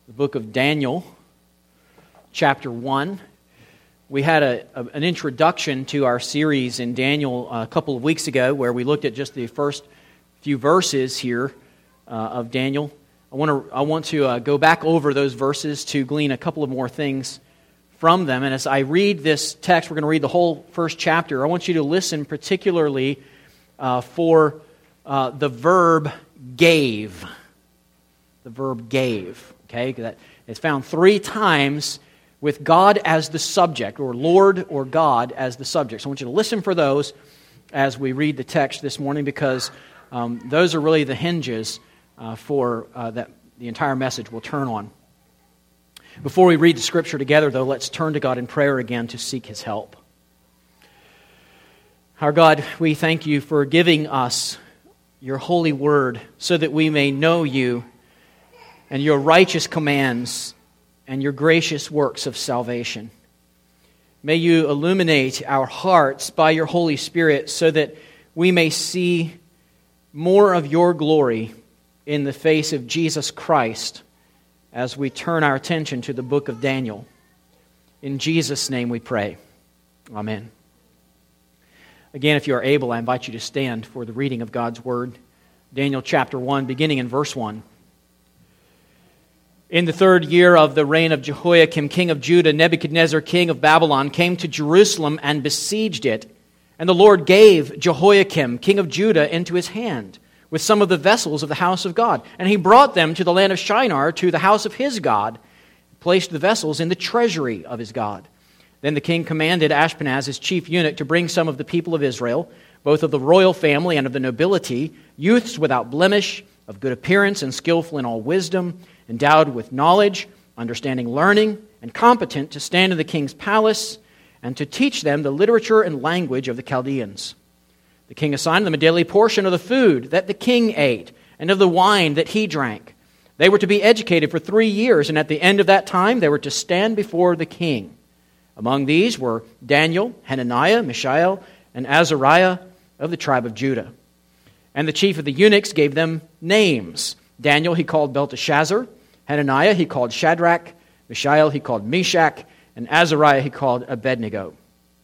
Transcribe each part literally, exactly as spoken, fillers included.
the book of Daniel, chapter one. We had a, a, an introduction to our series in Daniel a couple of weeks ago where we looked at just the first few verses here uh, of Daniel. I want to I want to uh, go back over those verses to glean a couple of more things from them. And as I read this text, we're going to read the whole first chapter. I want you to listen particularly uh, for uh, the verb gave. The verb gave. Okay, that it's found three times with God as the subject, or Lord or God as the subject. So I want you to listen for those as we read the text this morning, because um, those are really the hinges uh, for uh, that the entire message will turn on. Before we read the Scripture together, though, let's turn to God in prayer again to seek His help. Our God, we thank You for giving us Your holy word so that we may know You and Your righteous commands and Your gracious works of salvation. May You illuminate our hearts by Your Holy Spirit so that we may see more of Your glory in the face of Jesus Christ as we turn our attention to the book of Daniel. In Jesus' name we pray. Amen. Again, if you are able, I invite you to stand for the reading of God's Word. Daniel chapter one, beginning in verse one. In the third year of the reign of Jehoiakim, king of Judah, Nebuchadnezzar, king of Babylon, came to Jerusalem and besieged it. And the Lord gave Jehoiakim, king of Judah, into his hand, with some of the vessels of the house of God. And he brought them to the land of Shinar, to the house of his God, and placed the vessels in the treasury of his God. Then the king commanded Ashpenaz, his chief eunuch, to bring some of the people of Israel, both of the royal family and of the nobility, youths without blemish, of good appearance and skillful in all wisdom, endowed with knowledge, understanding learning, and competent to stand in the king's palace, and to teach them the literature and language of the Chaldeans. The king assigned them a daily portion of the food that the king ate, and of the wine that he drank. They were to be educated for three years, and at the end of that time they were to stand before the king. Among these were Daniel, Hananiah, Mishael, and Azariah of the tribe of Judah. And the chief of the eunuchs gave them names. Daniel he called Belteshazzar, Hananiah he called Shadrach, Mishael he called Meshach, and Azariah he called Abednego.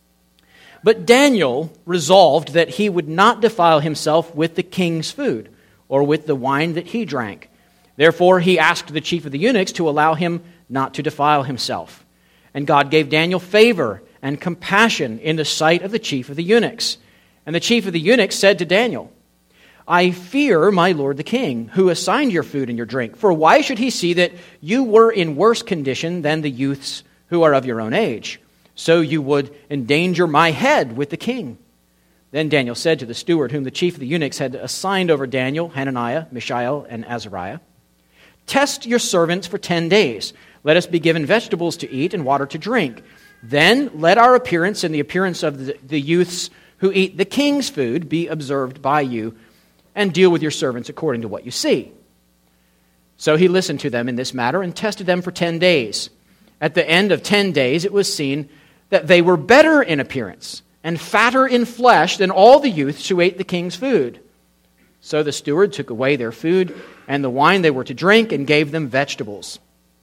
But Daniel resolved that he would not defile himself with the king's food, or with the wine that he drank. Therefore he asked the chief of the eunuchs to allow him not to defile himself. And God gave Daniel favor and compassion in the sight of the chief of the eunuchs. And the chief of the eunuchs said to Daniel, I fear my lord the king, who assigned your food and your drink. For why should he see that you were in worse condition than the youths who are of your own age? So you would endanger my head with the king. Then Daniel said to the steward, whom the chief of the eunuchs had assigned over Daniel, Hananiah, Mishael, and Azariah, test your servants for ten days. Let us be given vegetables to eat and water to drink. Then let our appearance and the appearance of the, the youths who eat the king's food be observed by you, and deal with your servants according to what you see. So he listened to them in this matter and tested them for ten days. At the end of ten days it was seen that they were better in appearance and fatter in flesh than all the youths who ate the king's food. So the steward took away their food and the wine they were to drink and gave them vegetables.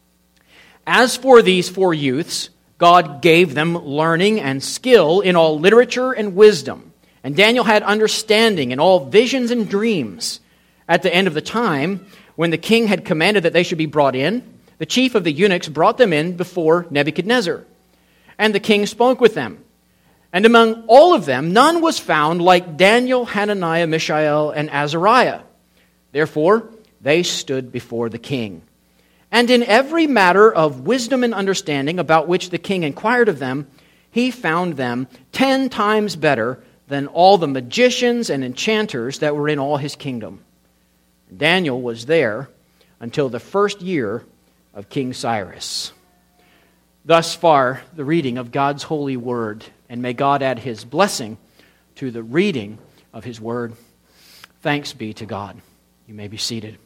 As for these four youths, God gave them learning and skill in all literature and wisdom. And Daniel had understanding in all visions and dreams. At the end of the time, when the king had commanded that they should be brought in, the chief of the eunuchs brought them in before Nebuchadnezzar. And the king spoke with them. And among all of them, none was found like Daniel, Hananiah, Mishael, and Azariah. Therefore, they stood before the king. And in every matter of wisdom and understanding about which the king inquired of them, he found them ten times better than all the magicians and enchanters that were in all his kingdom. Daniel was there until the first year of King Cyrus. Thus far, the reading of God's holy word, and may God add his blessing to the reading of his word. Thanks be to God. You may be seated.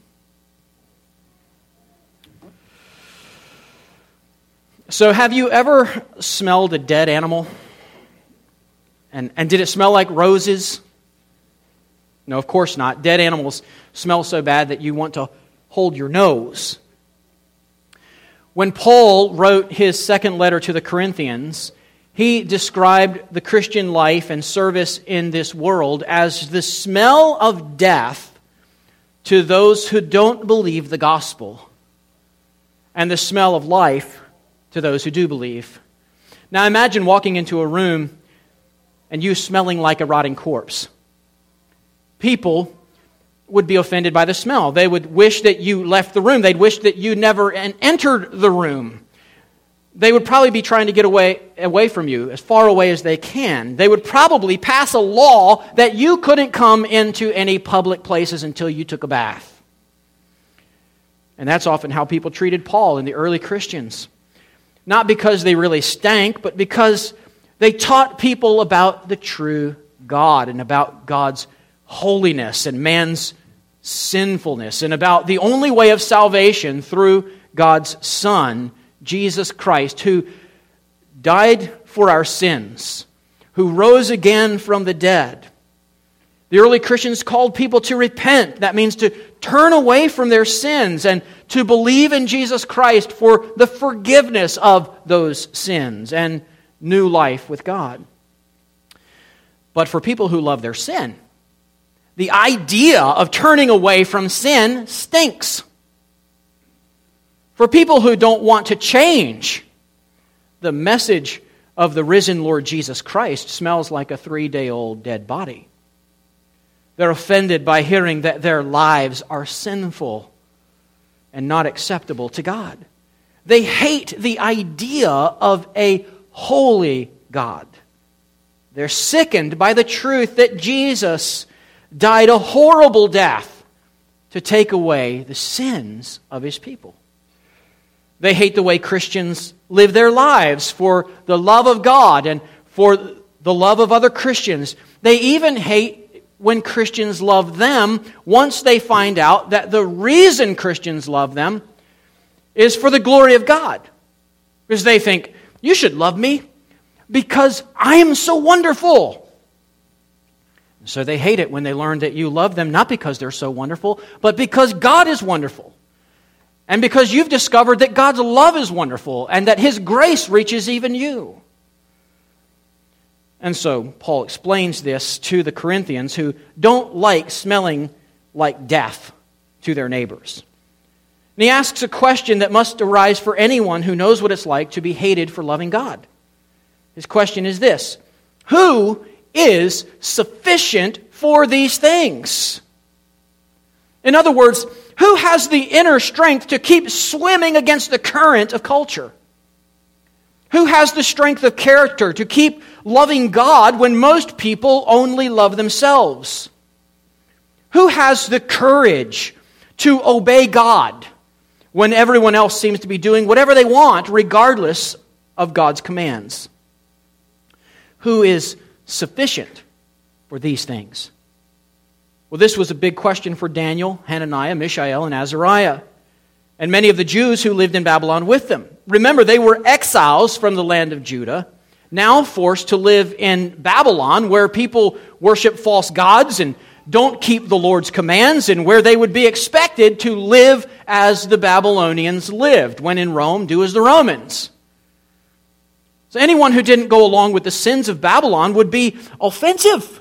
So have you ever smelled a dead animal? And, and did it smell like roses? No, of course not. Dead animals smell so bad that you want to hold your nose. When Paul wrote his second letter to the Corinthians, he described the Christian life and service in this world as the smell of death to those who don't believe the gospel, and the smell of life to those who do believe. Now imagine walking into a room and you smelling like a rotting corpse. People would be offended by the smell. They would wish that you left the room. They'd wish that you never entered the room. They would probably be trying to get away, away from you, as far away as they can. They would probably pass a law that you couldn't come into any public places until you took a bath. And that's often how people treated Paul and the early Christians. Not because they really stank, but because they taught people about the true God and about God's holiness and man's sinfulness and about the only way of salvation through God's Son, Jesus Christ, who died for our sins, who rose again from the dead. The early Christians called people to repent. That means to turn away from their sins and to believe in Jesus Christ for the forgiveness of those sins and new life with God. But for people who love their sin, the idea of turning away from sin stinks. For people who don't want to change, the message of the risen Lord Jesus Christ smells like a three-day-old dead body. They're offended by hearing that their lives are sinful and not acceptable to God. They hate the idea of a holy God. They're sickened by the truth that Jesus died a horrible death to take away the sins of His people. They hate the way Christians live their lives for the love of God and for the love of other Christians. They even hate when Christians love them once they find out that the reason Christians love them is for the glory of God. Because they think, you should love me because I am so wonderful. So they hate it when they learn that you love them not because they're so wonderful, but because God is wonderful. And because you've discovered that God's love is wonderful and that His grace reaches even you. And so Paul explains this to the Corinthians who don't like smelling like death to their neighbors. And he asks a question that must arise for anyone who knows what it's like to be hated for loving God. His question is this: who is sufficient for these things? In other words, who has the inner strength to keep swimming against the current of culture? Who has the strength of character to keep loving God when most people only love themselves? Who has the courage to obey God when everyone else seems to be doing whatever they want, regardless of God's commands? Who is sufficient for these things? Well, this was a big question for Daniel, Hananiah, Mishael, and Azariah, and many of the Jews who lived in Babylon with them. Remember, they were exiles from the land of Judah, now forced to live in Babylon, where people worship false gods and don't keep the Lord's commands, and where they would be expected to live as the Babylonians lived. When in Rome, do as the Romans. So anyone who didn't go along with the sins of Babylon would be offensive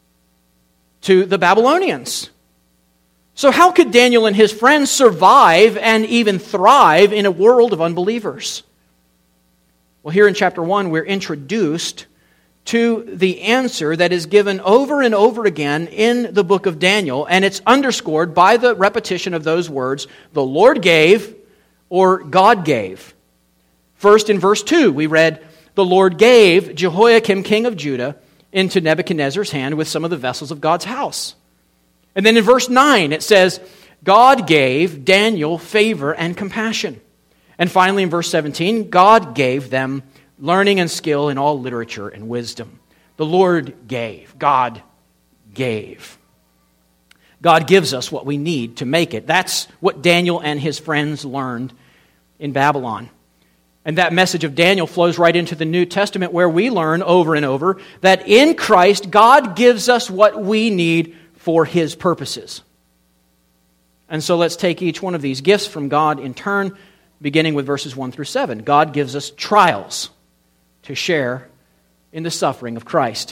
to the Babylonians. So how could Daniel and his friends survive and even thrive in a world of unbelievers? Well, here in chapter one, we're introduced to the answer that is given over and over again in the book of Daniel, and it's underscored by the repetition of those words, the Lord gave or God gave. First, in verse two, we read, the Lord gave Jehoiakim, king of Judah, into Nebuchadnezzar's hand with some of the vessels of God's house. And then in verse nine it says, God gave Daniel favor and compassion. And finally in verse seventeen, God gave them learning and skill in all literature and wisdom. The Lord gave. God gave. God gives us what we need to make it. That's what Daniel and his friends learned in Babylon. And that message of Daniel flows right into the New Testament, where we learn over and over that in Christ, God gives us what we need for His purposes. And so let's take each one of these gifts from God in turn beginning with verses one through seven. God gives us trials to share in the suffering of Christ.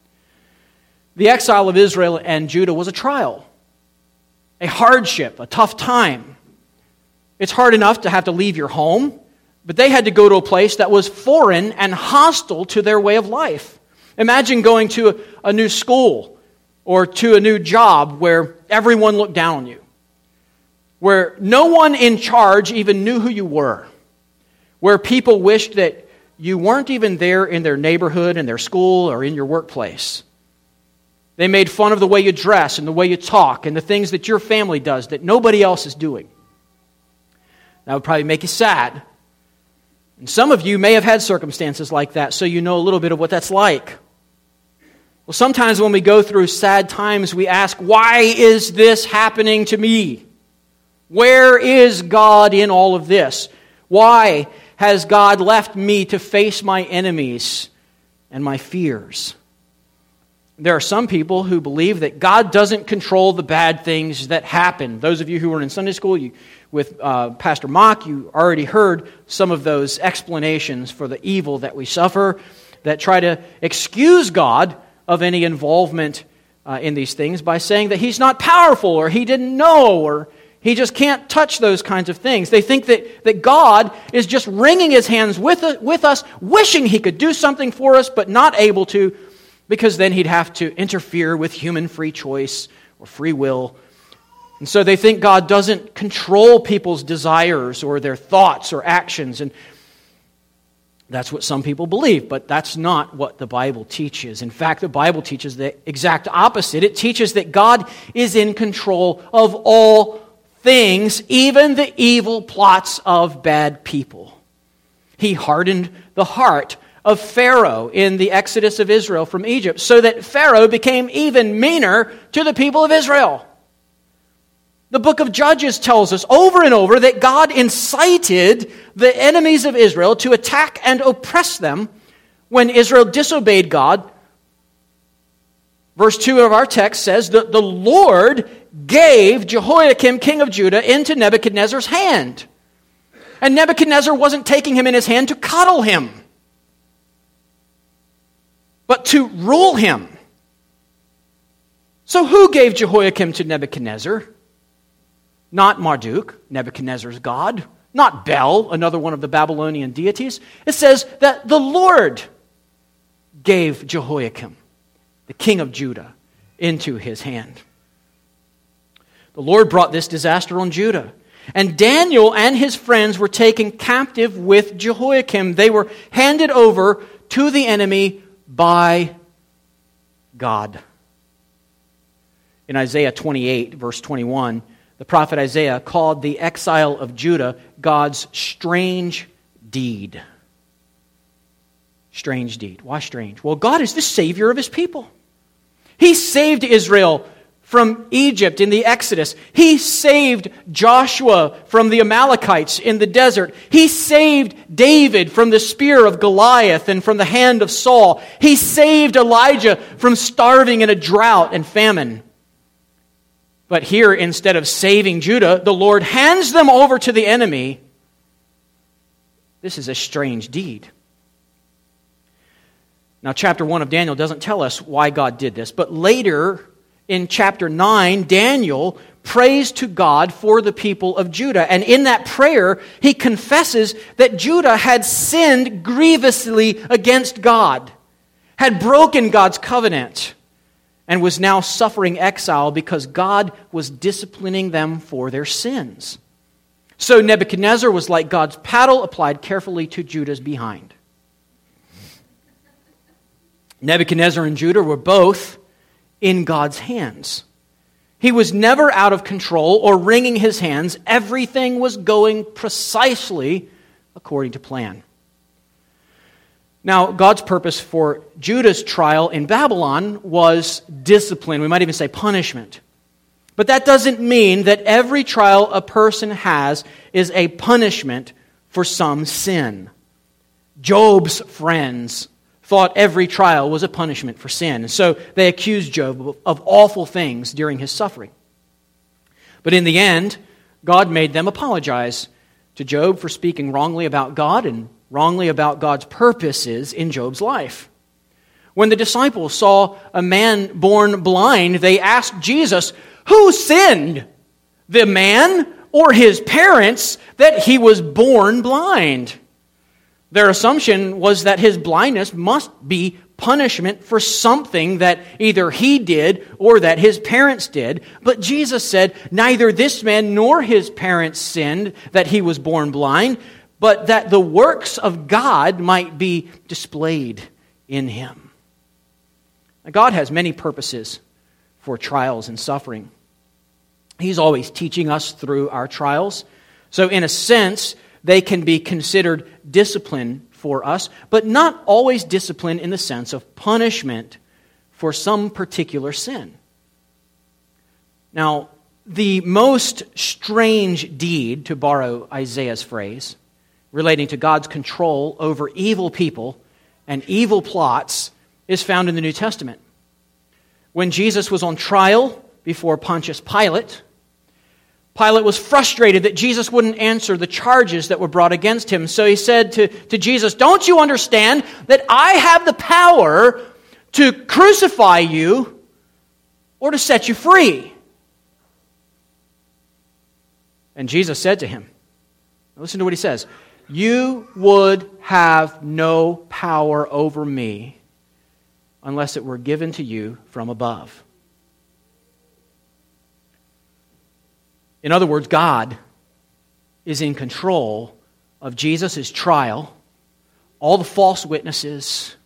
The exile of Israel and Judah was a trial, a hardship, a tough time. It's hard enough to have to leave your home, but they had to go to a place that was foreign and hostile to their way of life. Imagine going to a, a new school or to a new job where everyone looked down on you, where no one in charge even knew who you were, where people wished that you weren't even there in their neighborhood, in their school, or in your workplace. They made fun of the way you dress and the way you talk and the things that your family does that nobody else is doing. That would probably make you sad. And some of you may have had circumstances like that, so you know a little bit of what that's like. Well, sometimes when we go through sad times, we ask, why is this happening to me? Where is God in all of this? Why has God left me to face my enemies and my fears? There are some people who believe that God doesn't control the bad things that happen. Those of you who were in Sunday school you, with uh, Pastor Mock, you already heard some of those explanations for the evil that we suffer that try to excuse God of any involvement uh, in these things by saying that He's not powerful or He didn't know or He just can't touch those kinds of things. They think that, that God is just wringing His hands with, with us, wishing He could do something for us, but not able to, because then He'd have to interfere with human free choice or free will. And so they think God doesn't control people's desires or their thoughts or actions. And that's what some people believe, but that's not what the Bible teaches. In fact, the Bible teaches the exact opposite. It teaches that God is in control of all things, even the evil plots of bad people. He hardened the heart of Pharaoh in the exodus of Israel from Egypt, so that Pharaoh became even meaner to the people of Israel. The book of Judges tells us over and over that God incited the enemies of Israel to attack and oppress them when Israel disobeyed God. Verse two of our text says that the Lord gave Jehoiakim, king of Judah, into Nebuchadnezzar's hand. And Nebuchadnezzar wasn't taking him in his hand to cuddle him, but to rule him. So who gave Jehoiakim to Nebuchadnezzar? Not Marduk, Nebuchadnezzar's god. Not Bel, another one of the Babylonian deities. It says that the Lord gave Jehoiakim, the king of Judah, into his hand. The Lord brought this disaster on Judah. And Daniel and his friends were taken captive with Jehoiakim. They were handed over to the enemy by God. In Isaiah twenty-eight, verse twenty-one, the prophet Isaiah called the exile of Judah God's strange deed. Strange deed. Why strange? Well, God is the Savior of His people. He saved Israel from Egypt in the Exodus. He saved Joshua from the Amalekites in the desert. He saved David from the spear of Goliath and from the hand of Saul. He saved Elijah from starving in a drought and famine. But here, instead of saving Judah, the Lord hands them over to the enemy. This is a strange deed. Now, chapter one of Daniel doesn't tell us why God did this, but later in chapter nine, Daniel prays to God for the people of Judah. And in that prayer, he confesses that Judah had sinned grievously against God, had broken God's covenant, and was now suffering exile because God was disciplining them for their sins. So Nebuchadnezzar was like God's paddle applied carefully to Judah's behind. Nebuchadnezzar and Judah were both in God's hands. He was never out of control or wringing his hands. Everything was going precisely according to plan. Now, God's purpose for Judah's trial in Babylon was discipline. We might even say punishment. But that doesn't mean that every trial a person has is a punishment for some sin. Job's friends thought every trial was a punishment for sin. And so they accused Job of awful things during his suffering. But in the end, God made them apologize to Job for speaking wrongly about God and wrongly about God's purposes in Job's life. When the disciples saw a man born blind, they asked Jesus, "Who sinned, the man or his parents, that he was born blind?" Their assumption was that his blindness must be punishment for something that either he did or that his parents did. But Jesus said, neither this man nor his parents sinned that he was born blind, but that the works of God might be displayed in him. Now, God has many purposes for trials and suffering. He's always teaching us through our trials. So in a sense, they can be considered discipline for us, but not always discipline in the sense of punishment for some particular sin. Now, the most strange deed, to borrow Isaiah's phrase, relating to God's control over evil people and evil plots, is found in the New Testament. When Jesus was on trial before Pontius Pilate, Pilate was frustrated that Jesus wouldn't answer the charges that were brought against him. So he said to, to Jesus, "Don't you understand that I have the power to crucify you or to set you free?" And Jesus said to him, listen to what he says, "You would have no power over me unless it were given to you from above." In other words, God is in control of Jesus' trial, all the false witnesses,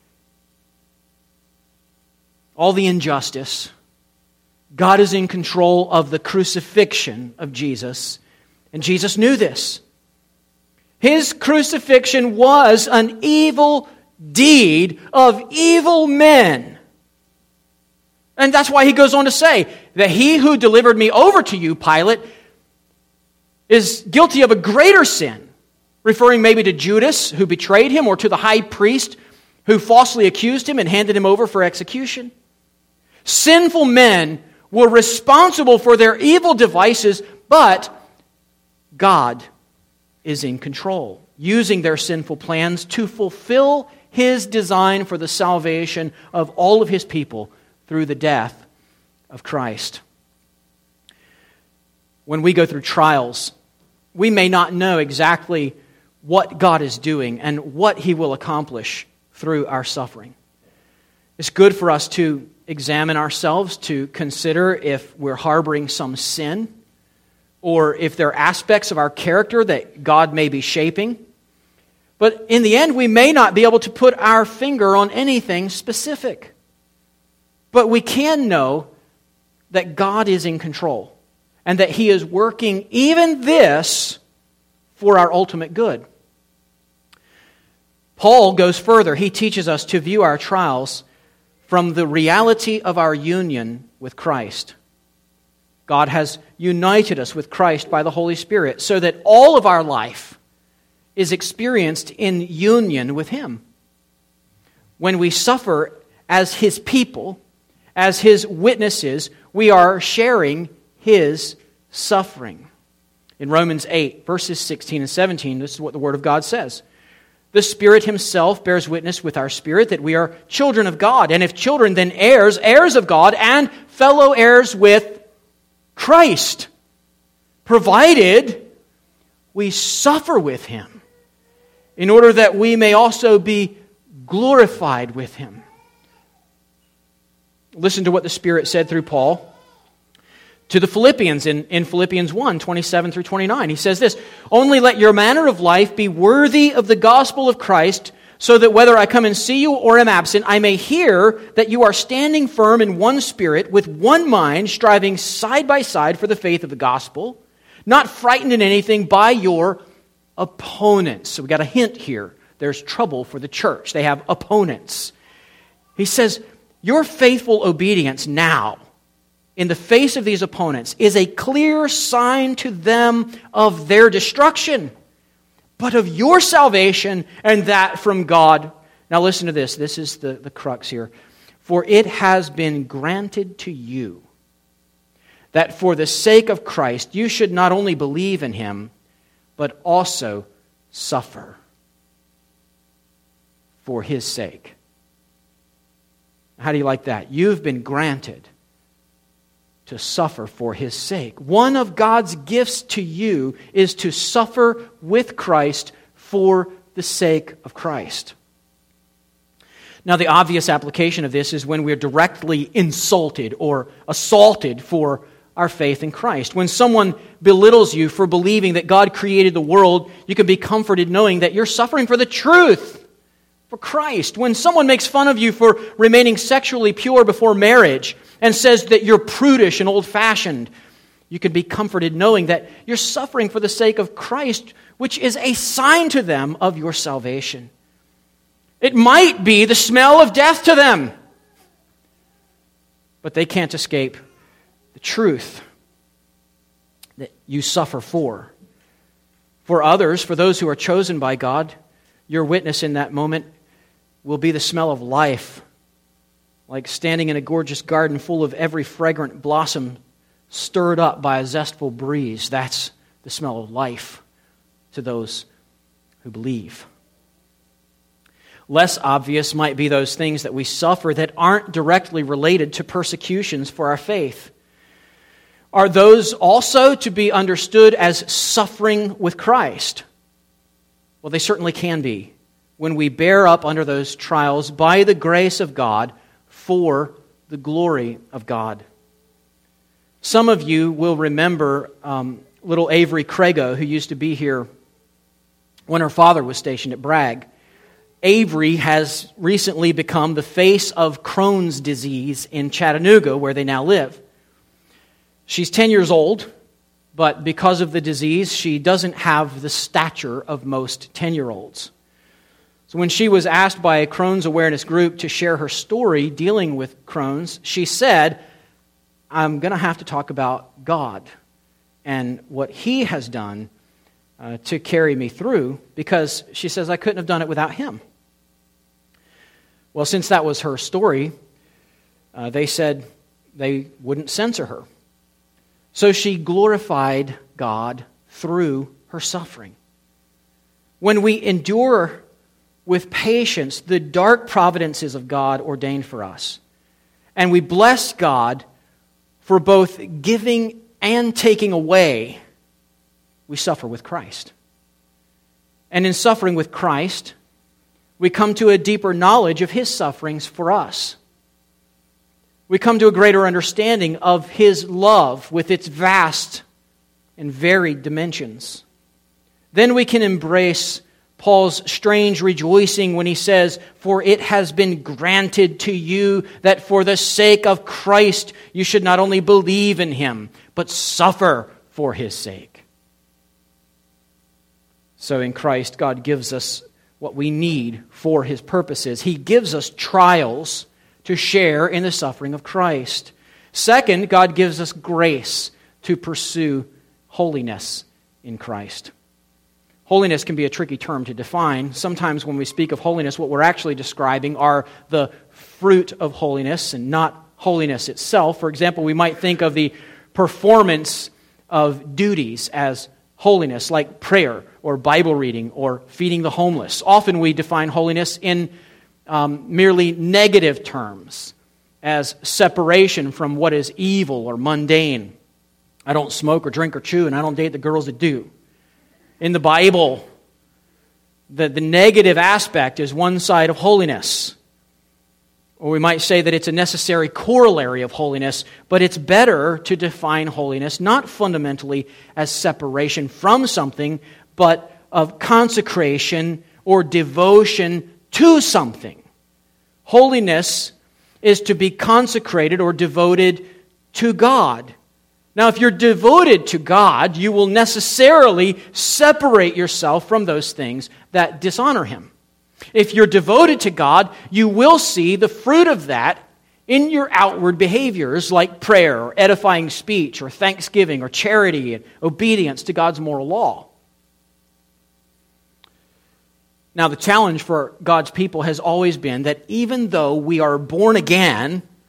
all the injustice. God is in control of the crucifixion of Jesus, and Jesus knew this. His crucifixion was an evil deed of evil men. And that's why he goes on to say that he who delivered me over to you, Pilate, is guilty of a greater sin, referring maybe to Judas who betrayed him or to the high priest who falsely accused him and handed him over for execution. Sinful men were responsible for their evil devices, but God is in control, using their sinful plans to fulfill his design for the salvation of all of his people through the death of Christ. When we go through trials, we may not know exactly what God is doing and what he will accomplish through our suffering. It's good for us to examine ourselves, to consider if we're harboring some sin, or if there are aspects of our character that God may be shaping. But in the end, we may not be able to put our finger on anything specific. But we can know that God is in control and that he is working even this for our ultimate good. Paul goes further. He teaches us to view our trials from the reality of our union with Christ. God has united us with Christ by the Holy Spirit so that all of our life is experienced in union with him. When we suffer as his people, as his witnesses, we are sharing his suffering. In Romans eight, verses sixteen and seventeen, this is what the Word of God says. "The Spirit himself bears witness with our spirit that we are children of God, and if children, then heirs, heirs of God, and fellow heirs with Christ, provided we suffer with him, in order that we may also be glorified with him." Listen to what the Spirit said through Paul to the Philippians in, in Philippians one, twenty-seven through twenty-nine. He says this, "Only let your manner of life be worthy of the gospel of Christ, so that whether I come and see you or am absent, I may hear that you are standing firm in one spirit, with one mind, striving side by side for the faith of the gospel, not frightened in anything by your opponents." So we got a hint here. There's trouble for the church. They have opponents. He says, your faithful obedience now, in the face of these opponents, is a clear sign to them of their destruction, but of your salvation, and that from God. Now listen to this. This is the, the crux here. "For it has been granted to you that for the sake of Christ you should not only believe in him, but also suffer for His sake. How do you like that? You've been granted to suffer for His sake. One of God's gifts to you is to suffer with Christ for the sake of Christ. Now, the obvious application of this is when we're directly insulted or assaulted for our faith in Christ. When someone belittles you for believing that God created the world, you can be comforted knowing that you're suffering for the truth, for Christ. When someone makes fun of you for remaining sexually pure before marriage and says that you're prudish and old-fashioned, you can be comforted knowing that you're suffering for the sake of Christ, which is a sign to them of your salvation. It might be the smell of death to them, but they can't escape the truth that you suffer for. For others, for those who are chosen by God, your witness in that moment will be the smell of life, like standing in a gorgeous garden full of every fragrant blossom stirred up by a zestful breeze. That's the smell of life to those who believe. Less obvious might be those things that we suffer that aren't directly related to persecutions for our faith. Are those also to be understood as suffering with Christ? Well, they certainly can be when we bear up under those trials by the grace of God for the glory of God. Some of you will remember um, little Avery Crago, who used to be here when her father was stationed at Bragg. Avery has recently become the face of Crohn's disease in Chattanooga, where they now live. She's ten years old, but because of the disease, she doesn't have the stature of most ten-year-olds. So when she was asked by a Crohn's awareness group to share her story dealing with Crohn's, she said, I'm going to have to talk about God and what He has done uh, to carry me through, because she says, I couldn't have done it without Him. Well, since that was her story, uh, they said they wouldn't censor her. So she glorified God through her suffering. When we endure with patience the dark providences of God ordained for us, and we bless God for both giving and taking away, we suffer with Christ. And in suffering with Christ, we come to a deeper knowledge of His sufferings for us. We come to a greater understanding of His love with its vast and varied dimensions. Then we can embrace Paul's strange rejoicing when he says, for it has been granted to you that for the sake of Christ you should not only believe in Him, but suffer for His sake. So in Christ, God gives us what we need for His purposes. He gives us trials to share in the suffering of Christ. Second, God gives us grace to pursue holiness in Christ. Holiness can be a tricky term to define. Sometimes when we speak of holiness, what we're actually describing are the fruit of holiness and not holiness itself. For example, we might think of the performance of duties as holiness, like prayer or Bible reading or feeding the homeless. Often we define holiness in um, merely negative terms, as separation from what is evil or mundane. I don't smoke or drink or chew, and I don't date the girls that do. In the Bible, the, the negative aspect is one side of holiness. Or we might say that it's a necessary corollary of holiness, but it's better to define holiness not fundamentally as separation from something, but of consecration or devotion to something. Holiness is to be consecrated or devoted to God. Now, if you're devoted to God, you will necessarily separate yourself from those things that dishonor Him. If you're devoted to God, you will see the fruit of that in your outward behaviors like prayer or edifying speech or thanksgiving or charity and obedience to God's moral law. Now, the challenge for God's people has always been that even though we are born again,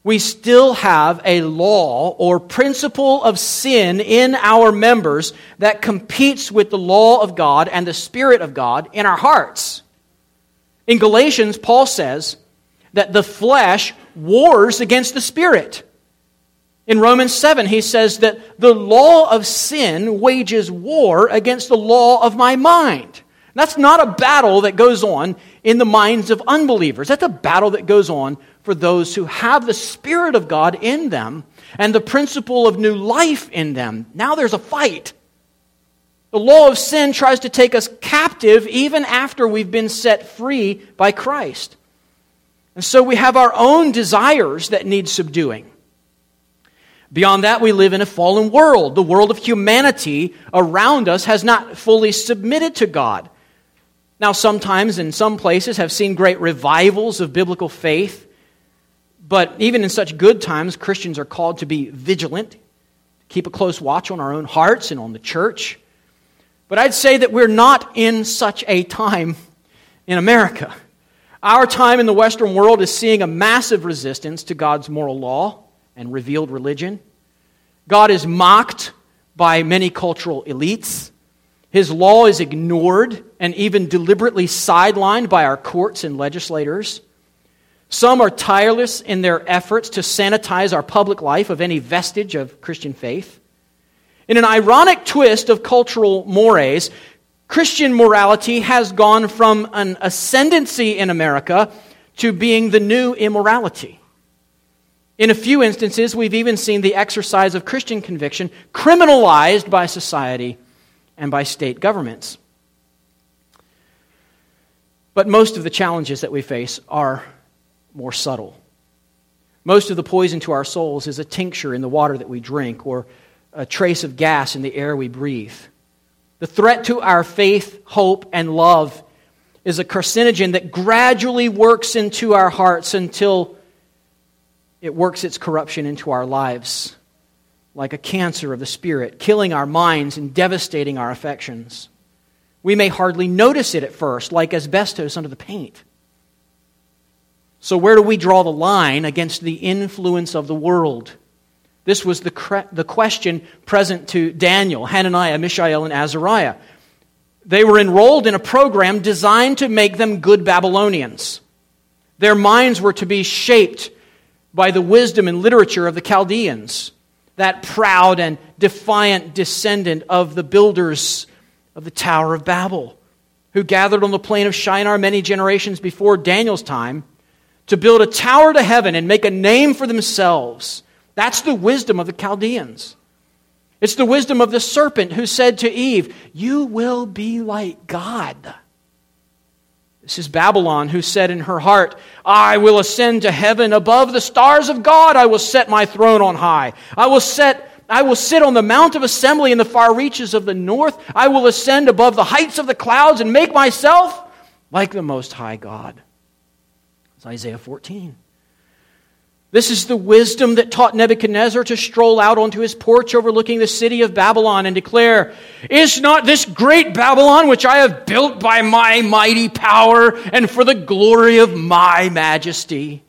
we still have a law or principle of sin in our members that competes with the law of God and the Spirit of God in our hearts. In Galatians, Paul says that the flesh wars against the Spirit. In Romans seven, he says that the law of sin wages war against the law of my mind. That's not a battle that goes on in the minds of unbelievers. That's a battle that goes on for those who have the Spirit of God in them and the principle of new life in them. Now there's a fight. The law of sin tries to take us captive even after we've been set free by Christ. And so we have our own desires that need subduing. Beyond that, we live in a fallen world. The world of humanity around us has not fully submitted to God. Now, sometimes in some places have seen great revivals of biblical faith, but even in such good times, Christians are called to be vigilant, keep a close watch on our own hearts and on the church. But I'd say that we're not in such a time in America. Our time in the Western world is seeing a massive resistance to God's moral law and revealed religion. God is mocked by many cultural elites. His law is ignored and even deliberately sidelined by our courts and legislators. Some are tireless in their efforts to sanitize our public life of any vestige of Christian faith. In an ironic twist of cultural mores, Christian morality has gone from an ascendancy in America to being the new immorality. In a few instances, we've even seen the exercise of Christian conviction criminalized by society and by state governments. But most of the challenges that we face are more subtle. Most of the poison to our souls is a tincture in the water that we drink or a trace of gas in the air we breathe. The threat to our faith, hope, and love is a carcinogen that gradually works into our hearts until it works its corruption into our lives, like a cancer of the spirit, killing our minds and devastating our affections. We may hardly notice it at first, like asbestos under the paint. So where do we draw the line against the influence of the world? This was the, cre- the question present to Daniel, Hananiah, Mishael, and Azariah. They were enrolled in a program designed to make them good Babylonians. Their minds were to be shaped by the wisdom and literature of the Chaldeans, that proud and defiant descendant of the builders of the Tower of Babel, who gathered on the plain of Shinar many generations before Daniel's time to build a tower to heaven and make a name for themselves. That's the wisdom of the Chaldeans. It's the wisdom of the serpent who said to Eve, "You will be like God." This is Babylon who said in her heart, "I will ascend to heaven above the stars of God. I will set my throne on high. I will set, I will sit on the mount of assembly in the far reaches of the north. I will ascend above the heights of the clouds and make myself like the Most High God." It's Isaiah fourteen. This is the wisdom that taught Nebuchadnezzar to stroll out onto his porch overlooking the city of Babylon and declare, "Is not this great Babylon which I have built by my mighty power and for the glory of my majesty?"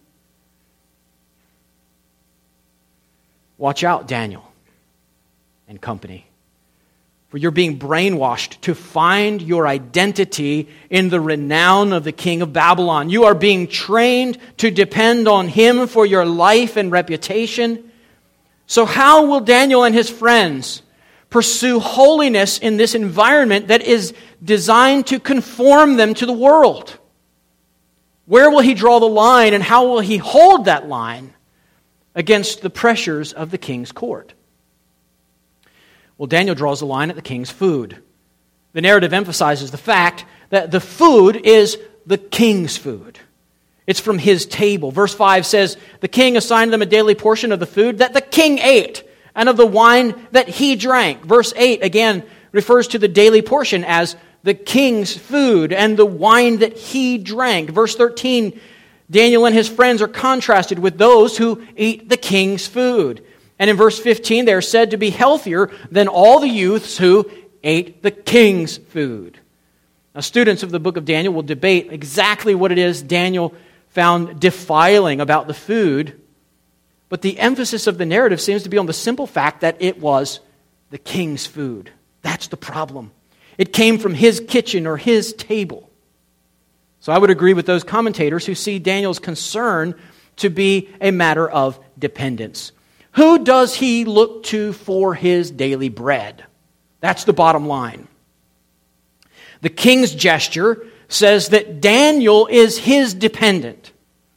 Watch out, Daniel and company, for you're being brainwashed to find your identity in the renown of the king of Babylon. You are being trained to depend on him for your life and reputation. So how will Daniel and his friends pursue holiness in this environment that is designed to conform them to the world? Where will he draw the line, and how will he hold that line against the pressures of the king's court? Well, Daniel draws the line at the king's food. The narrative emphasizes the fact that the food is the king's food. It's from his table. Verse five says, "The king assigned them a daily portion of the food that the king ate, and of the wine that he drank." Verse eight again refers to the daily portion as the king's food and the wine that he drank. Verse thirteen, Daniel and his friends are contrasted with those who eat the king's food. And in verse fifteen, they are said to be healthier than all the youths who ate the king's food. Now, students of the book of Daniel will debate exactly what it is Daniel found defiling about the food. But the emphasis of the narrative seems to be on the simple fact that it was the king's food. That's the problem. It came from his kitchen or his table. So I would agree with those commentators who see Daniel's concern to be a matter of dependence. Who does he look to for his daily bread? That's the bottom line. The king's gesture says that Daniel is his dependent.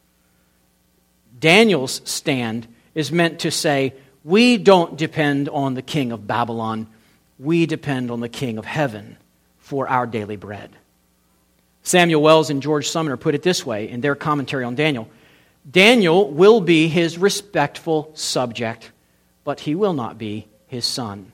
Daniel's stand is meant to say, we don't depend on the king of Babylon. We depend on the king of heaven for our daily bread. Samuel Wells and George Sumner put it this way in their commentary on Daniel. Daniel will be his respectful subject, but he will not be his son.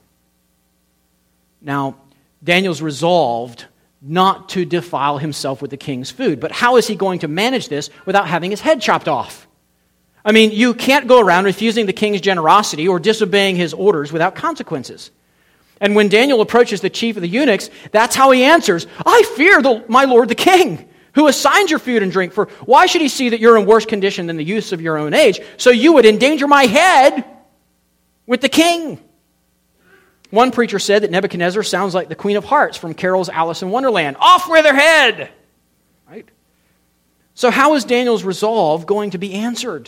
Now, Daniel's resolved not to defile himself with the king's food, but how is he going to manage this without having his head chopped off? I mean, you can't go around refusing the king's generosity or disobeying his orders without consequences. And when Daniel approaches the chief of the eunuchs, that's how he answers, I fear the, my lord the king, who assigns your food and drink, for why should he see that you're in worse condition than the youths of your own age, so you would endanger my head with the king? One preacher said that Nebuchadnezzar sounds like the Queen of Hearts from Carol's Alice in Wonderland. Off with her head! Right? So how is Daniel's resolve going to be answered?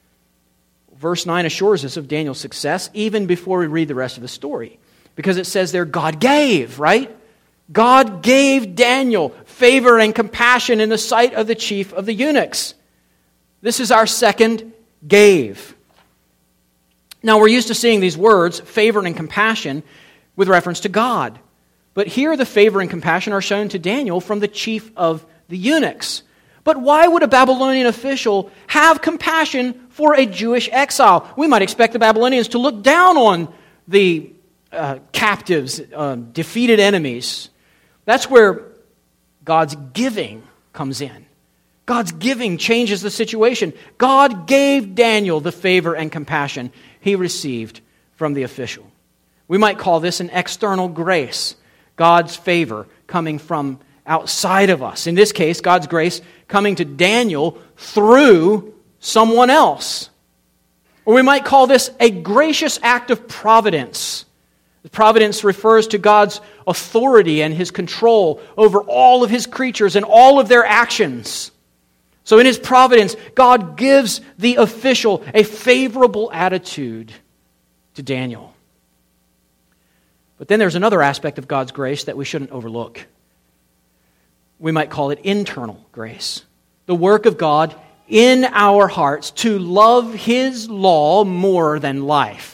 Verse nine assures us of Daniel's success even before we read the rest of the story. Because it says there, God gave, right? God gave Daniel favor and compassion in the sight of the chief of the eunuchs. This is our second gave. Now, we're used to seeing these words, favor and compassion, with reference to God. But here the favor and compassion are shown to Daniel from the chief of the eunuchs. But why would a Babylonian official have compassion for a Jewish exile? We might expect the Babylonians to look down on the uh, captives, uh, defeated enemies. That's where God's giving comes in. God's giving changes the situation. God gave Daniel the favor and compassion he received from the official. We might call this an external grace, God's favor coming from outside of us. In this case, God's grace coming to Daniel through someone else. Or we might call this a gracious act of providence. Providence refers to God's authority and His control over all of His creatures and all of their actions. So in His providence, God gives the official a favorable attitude to Daniel. But then there's another aspect of God's grace that we shouldn't overlook. We might call it internal grace. The work of God in our hearts to love His law more than life.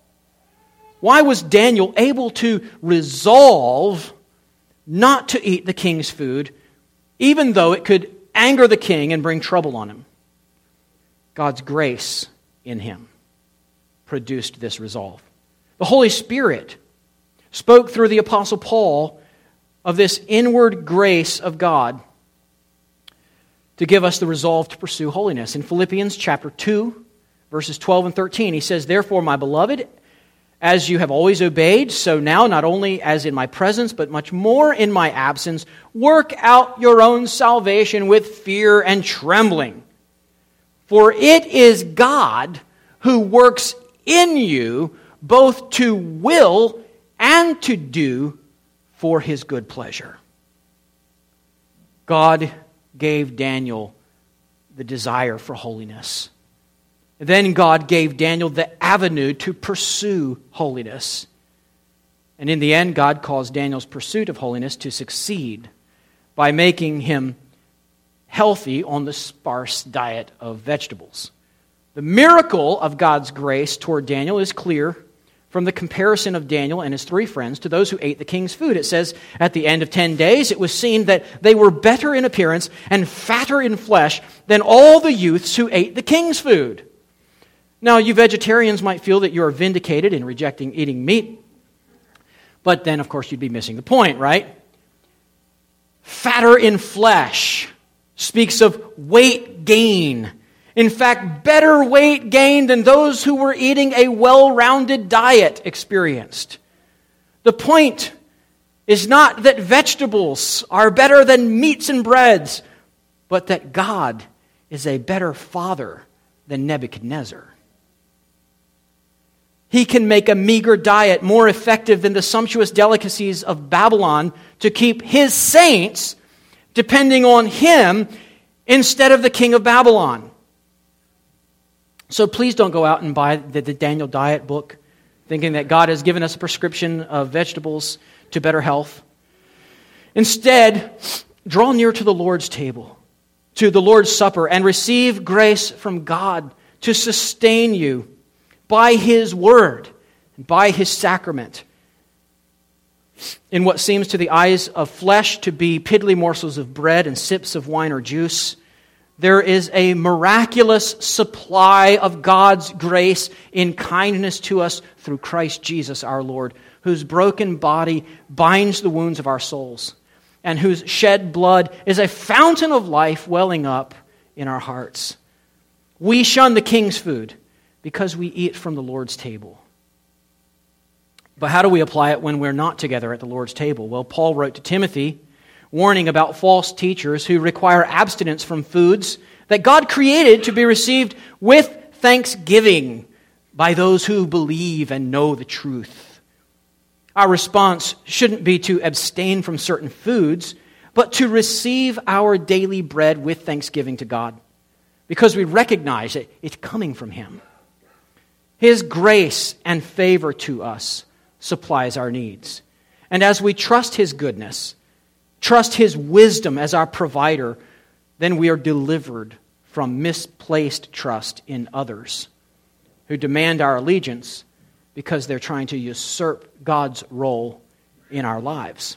Why was Daniel able to resolve not to eat the king's food, even though it could anger the king and bring trouble on him? God's grace in him produced this resolve. The Holy Spirit spoke through the Apostle Paul of this inward grace of God to give us the resolve to pursue holiness. In Philippians chapter two, verses twelve and thirteen, he says, "Therefore, my beloved, as you have always obeyed, so now, not only as in my presence, but much more in my absence, work out your own salvation with fear and trembling. For it is God who works in you both to will and to do for His good pleasure." God gave Daniel the desire for holiness. Then God gave Daniel the avenue to pursue holiness. And in the end, God caused Daniel's pursuit of holiness to succeed by making him healthy on the sparse diet of vegetables. The miracle of God's grace toward Daniel is clear from the comparison of Daniel and his three friends to those who ate the king's food. It says, at the end of ten days, it was seen that they were better in appearance and fatter in flesh than all the youths who ate the king's food. Now, you vegetarians might feel that you are vindicated in rejecting eating meat, but then, of course, you'd be missing the point, right? Fatter in flesh speaks of weight gain. In fact, better weight gain than those who were eating a well-rounded diet experienced. The point is not that vegetables are better than meats and breads, but that God is a better father than Nebuchadnezzar. He can make a meager diet more effective than the sumptuous delicacies of Babylon to keep his saints depending on him instead of the king of Babylon. So please don't go out and buy the, the Daniel diet book thinking that God has given us a prescription of vegetables to better health. Instead, draw near to the Lord's table, to the Lord's Supper, and receive grace from God to sustain you by His Word, and by His sacrament. In what seems to the eyes of flesh to be piddly morsels of bread and sips of wine or juice, there is a miraculous supply of God's grace in kindness to us through Christ Jesus our Lord, whose broken body binds the wounds of our souls, and whose shed blood is a fountain of life welling up in our hearts. We shun the king's food because we eat from the Lord's table. But how do we apply it when we're not together at the Lord's table? Well, Paul wrote to Timothy, warning about false teachers who require abstinence from foods that God created to be received with thanksgiving by those who believe and know the truth. Our response shouldn't be to abstain from certain foods, but to receive our daily bread with thanksgiving to God, because we recognize that it's coming from Him. His grace and favor to us supplies our needs. And as we trust His goodness, trust His wisdom as our provider, then we are delivered from misplaced trust in others who demand our allegiance because they're trying to usurp God's role in our lives.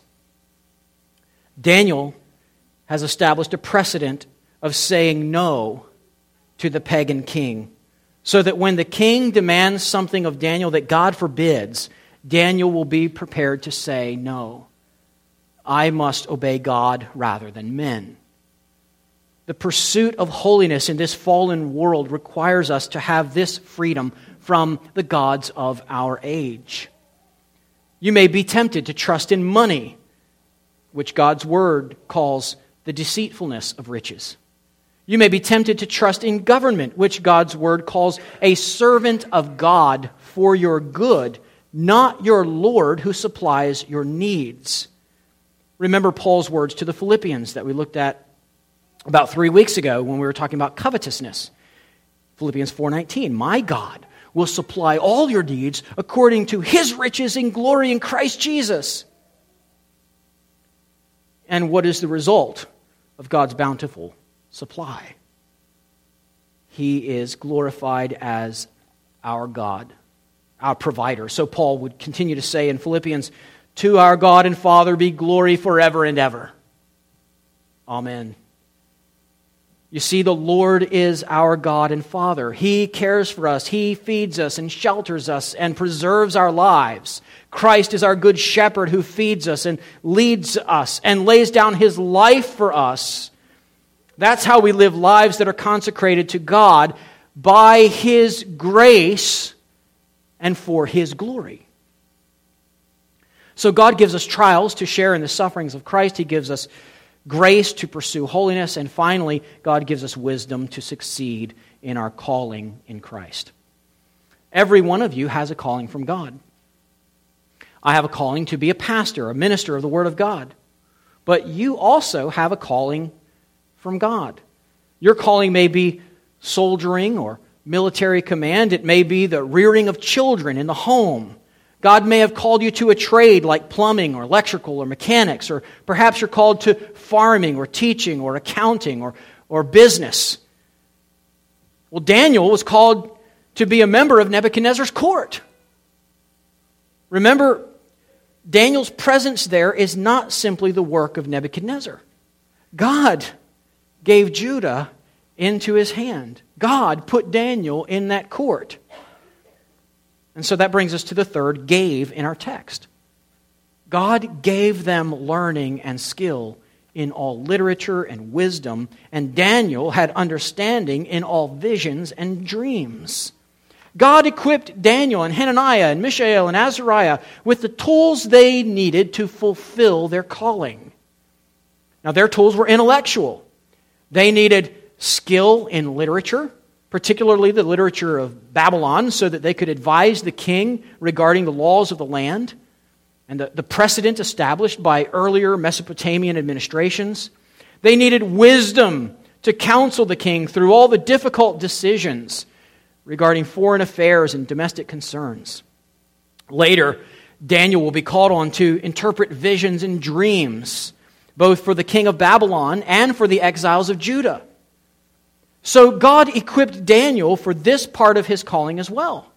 Daniel has established a precedent of saying no to the pagan king, so that when the king demands something of Daniel that God forbids, Daniel will be prepared to say no. I must obey God rather than men. The pursuit of holiness in this fallen world requires us to have this freedom from the gods of our age. You may be tempted to trust in money, which God's word calls the deceitfulness of riches. You may be tempted to trust in government, which God's word calls a servant of God for your good, not your Lord who supplies your needs. Remember Paul's words to the Philippians that we looked at about three weeks ago when we were talking about covetousness. Philippians four nineteen, my God will supply all your needs according to His riches in glory in Christ Jesus. And what is the result of God's bountiful supply? He is glorified as our God, our provider. So Paul would continue to say in Philippians, to our God and Father be glory forever and ever. Amen. You see, the Lord is our God and Father. He cares for us. He feeds us and shelters us and preserves our lives. Christ is our good shepherd who feeds us and leads us and lays down His life for us. That's how we live lives that are consecrated to God by His grace and for His glory. So God gives us trials to share in the sufferings of Christ. He gives us grace to pursue holiness. And finally, God gives us wisdom to succeed in our calling in Christ. Every one of you has a calling from God. I have a calling to be a pastor, a minister of the Word of God. But you also have a calling from God. Your calling may be soldiering or military command. It may be the rearing of children in the home. God may have called you to a trade like plumbing or electrical or mechanics, or perhaps you're called to farming or teaching or accounting or, or business. Well, Daniel was called to be a member of Nebuchadnezzar's court. Remember, Daniel's presence there is not simply the work of Nebuchadnezzar. God gave Judah into his hand. God put Daniel in that court. And so that brings us to the third gave in our text. God gave them learning and skill in all literature and wisdom, and Daniel had understanding in all visions and dreams. God equipped Daniel and Hananiah and Mishael and Azariah with the tools they needed to fulfill their calling. Now, their tools were intellectual. They needed skill in literature particularly the literature of Babylon, so that they could advise the king regarding the laws of the land and the, the precedent established by earlier Mesopotamian administrations. They needed wisdom to counsel the king through all the difficult decisions regarding foreign affairs and domestic concerns. Later, Daniel will be called on to interpret visions and dreams, both for the king of Babylon and for the exiles of Judah. So God equipped Daniel for this part of his calling as well.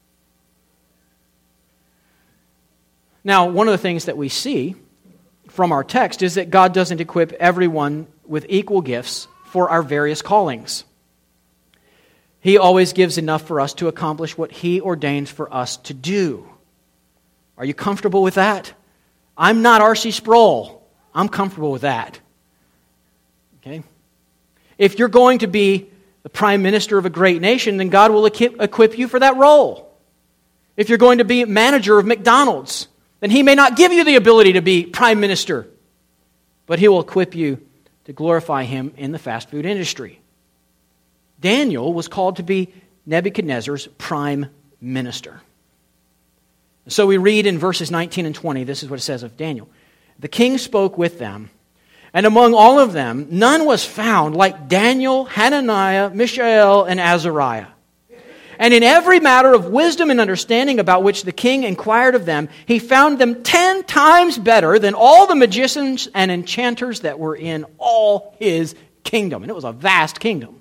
Now, one of the things that we see from our text is that God doesn't equip everyone with equal gifts for our various callings. He always gives enough for us to accomplish what He ordains for us to do. Are you comfortable with that? I'm not R C Sproul. I'm comfortable with that. Okay? If you're going to be the prime minister of a great nation, then God will equip you for that role. If you're going to be manager of McDonald's, then He may not give you the ability to be prime minister, but He will equip you to glorify Him in the fast food industry. Daniel was called to be Nebuchadnezzar's prime minister. So we read in verses nineteen and twenty, this is what it says of Daniel. The king spoke with them, and among all of them, none was found like Daniel, Hananiah, Mishael, and Azariah. And in every matter of wisdom and understanding about which the king inquired of them, he found them ten times better than all the magicians and enchanters that were in all his kingdom. And it was a vast kingdom.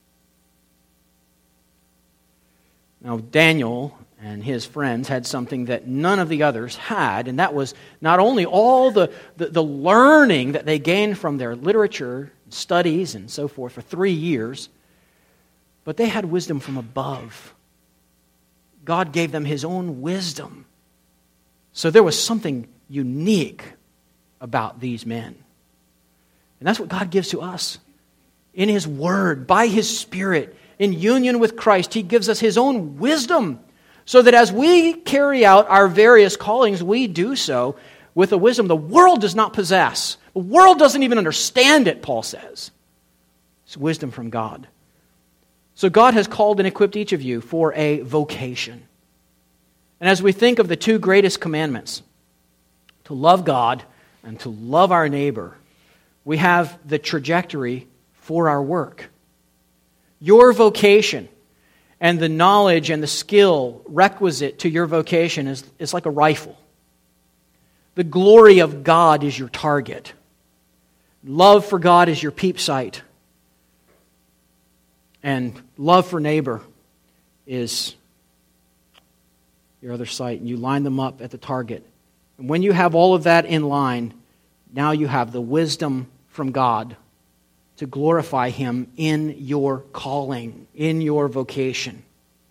Now, Daniel and his friends had something that none of the others had, and that was not only all the, the, the learning that they gained from their literature, studies, and so forth for three years, but they had wisdom from above. God gave them His own wisdom. So there was something unique about these men. And that's what God gives to us. In His Word, by His Spirit, in union with Christ, He gives us His own wisdom, so that as we carry out our various callings, we do so with a wisdom the world does not possess. The world doesn't even understand it, Paul says. It's wisdom from God. So God has called and equipped each of you for a vocation. And as we think of the two greatest commandments, to love God and to love our neighbor, we have the trajectory for our work. Your vocation and the knowledge and the skill requisite to your vocation is, is like a rifle. The glory of God is your target. Love for God is your peep sight. And love for neighbor is your other sight. And you line them up at the target. And when you have all of that in line, now you have the wisdom from God to glorify Him in your calling, in your vocation.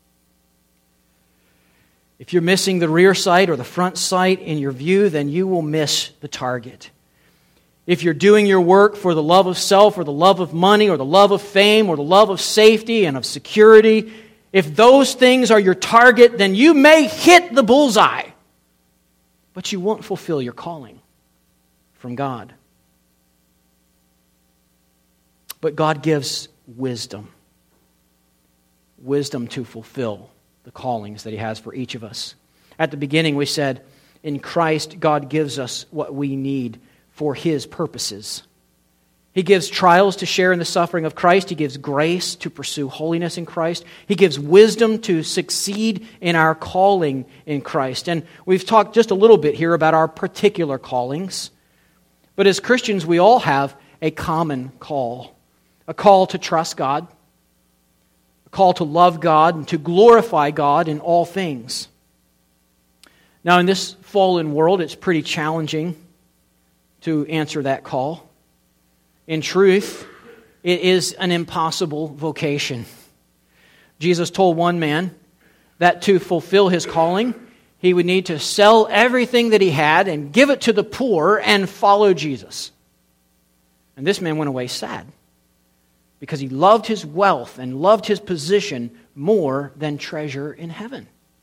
If you're missing the rear sight or the front sight in your view, then you will miss the target. If you're doing your work for the love of self or the love of money or the love of fame or the love of safety and of security, if those things are your target, then you may hit the bullseye, but you won't fulfill your calling from God. But God gives wisdom. Wisdom to fulfill the callings that He has for each of us. At the beginning we said, in Christ God gives us what we need for His purposes. He gives trials to share in the suffering of Christ. He gives grace to pursue holiness in Christ. He gives wisdom to succeed in our calling in Christ. And we've talked just a little bit here about our particular callings. But as Christians, we all have a common call. A call to trust God, a call to love God and to glorify God in all things. Now, in this fallen world, it's pretty challenging to answer that call. In truth, it is an impossible vocation. Jesus told one man that to fulfill his calling, he would need to sell everything that he had and give it to the poor and follow Jesus. And this man went away sad, because he loved his wealth and loved his position more than treasure in heaven.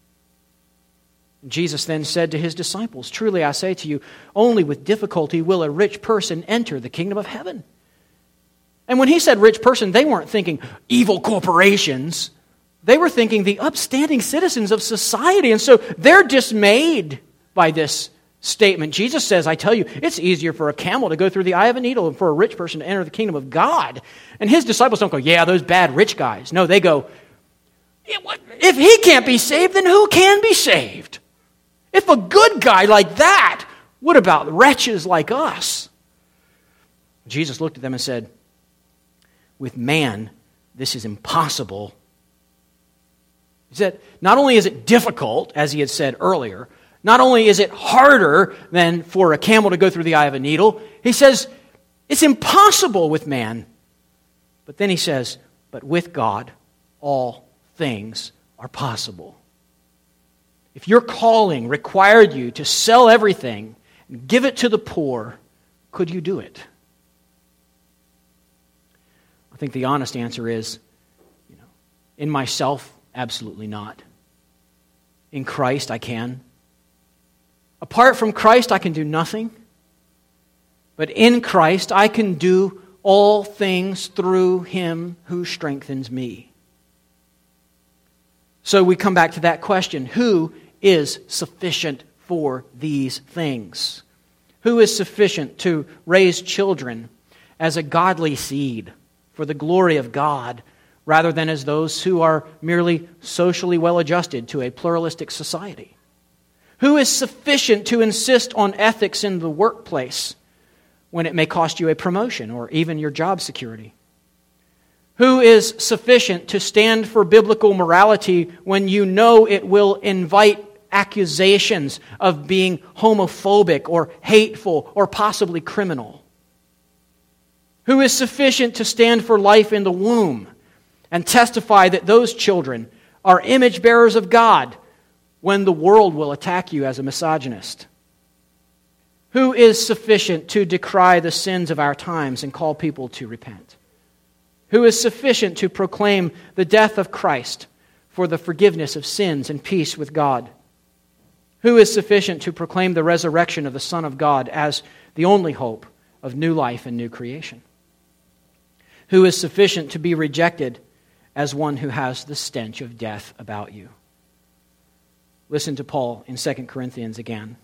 Jesus then said to His disciples, "Truly I say to you, only with difficulty will a rich person enter the kingdom of heaven." And when he said rich person, they weren't thinking evil corporations. They were thinking the upstanding citizens of society. And so they're dismayed by this statement. Jesus says, I tell you, it's easier for a camel to go through the eye of a needle than for a rich person to enter the kingdom of God. And his disciples don't go, yeah, those bad rich guys. No, they go, if he can't be saved, then who can be saved? If a good guy like that, what about wretches like us? Jesus looked at them and said, with man, this is impossible. He said, not only is it difficult, as he had said earlier, not only is it harder than for a camel to go through the eye of a needle, he says, it's impossible with man. But then he says, but with God, all things are possible. If your calling required you to sell everything and give it to the poor, could you do it? I think the honest answer is, you know, in myself, absolutely not. In Christ, I can. Apart from Christ, I can do nothing. But in Christ, I can do all things through Him who strengthens me. So we come back to that question. Who is sufficient for these things? Who is sufficient to raise children as a godly seed for the glory of God, rather than as those who are merely socially well-adjusted to a pluralistic society? Who is sufficient to insist on ethics in the workplace when it may cost you a promotion or even your job security? Who is sufficient to stand for biblical morality when you know it will invite accusations of being homophobic or hateful or possibly criminal? Who is sufficient to stand for life in the womb and testify that those children are image bearers of God when the world will attack you as a misogynist? Who is sufficient to decry the sins of our times and call people to repent? Who is sufficient to proclaim the death of Christ for the forgiveness of sins and peace with God? Who is sufficient to proclaim the resurrection of the Son of God as the only hope of new life and new creation? Who is sufficient to be rejected as one who has the stench of death about you? Listen to Paul in Second Corinthians again.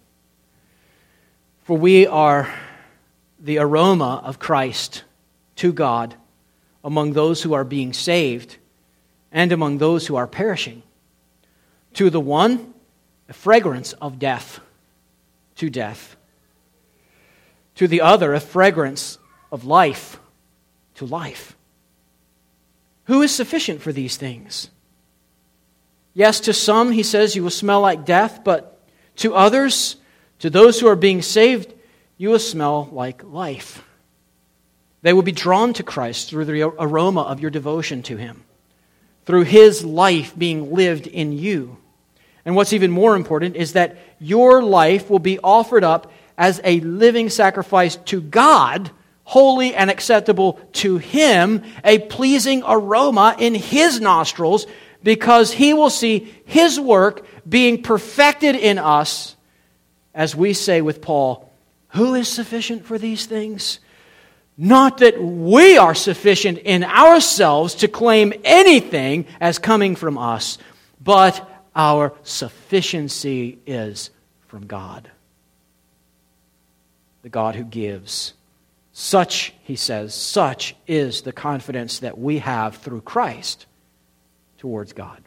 For we are the aroma of Christ to God among those who are being saved and among those who are perishing. To the one, a fragrance of death to death. To the other, a fragrance of life to life. Who is sufficient for these things? Yes, to some, he says, you will smell like death, but to others, to those who are being saved, you will smell like life. They will be drawn to Christ through the aroma of your devotion to Him, through His life being lived in you. And what's even more important is that your life will be offered up as a living sacrifice to God, holy and acceptable to Him, a pleasing aroma in His nostrils, because He will see His work being perfected in us, as we say with Paul, who is sufficient for these things? Not that we are sufficient in ourselves to claim anything as coming from us, but our sufficiency is from God. The God who gives. Such, he says, such is the confidence that we have through Christ towards God.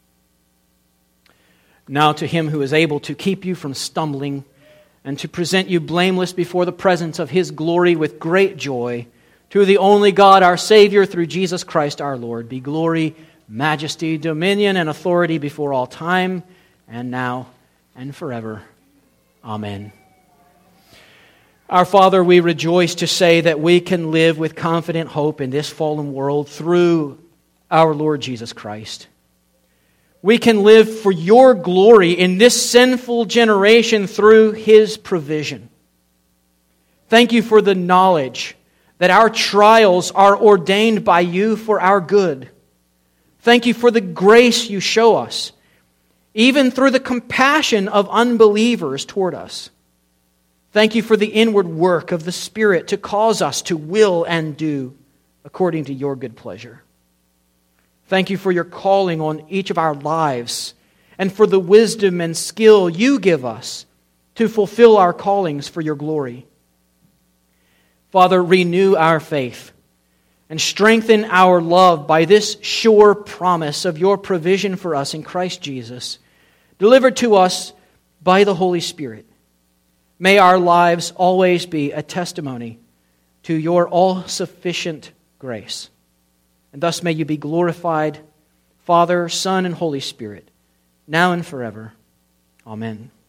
Now to Him who is able to keep you from stumbling and to present you blameless before the presence of His glory with great joy, to the only God, our Savior, through Jesus Christ our Lord, be glory, majesty, dominion, and authority before all time, and now and forever. Amen. Our Father, we rejoice to say that we can live with confident hope in this fallen world through our Lord Jesus Christ. We can live for Your glory in this sinful generation through His provision. Thank You for the knowledge that our trials are ordained by You for our good. Thank You for the grace You show us, even through the compassion of unbelievers toward us. Thank You for the inward work of the Spirit to cause us to will and do according to your good pleasure. Thank you for your calling on each of our lives and for the wisdom and skill you give us to fulfill our callings for your glory. Father, renew our faith and strengthen our love by this sure promise of your provision for us in Christ Jesus, delivered to us by the Holy Spirit. May our lives always be a testimony to your all-sufficient grace. And thus may you be glorified, Father, Son, and Holy Spirit, now and forever. Amen.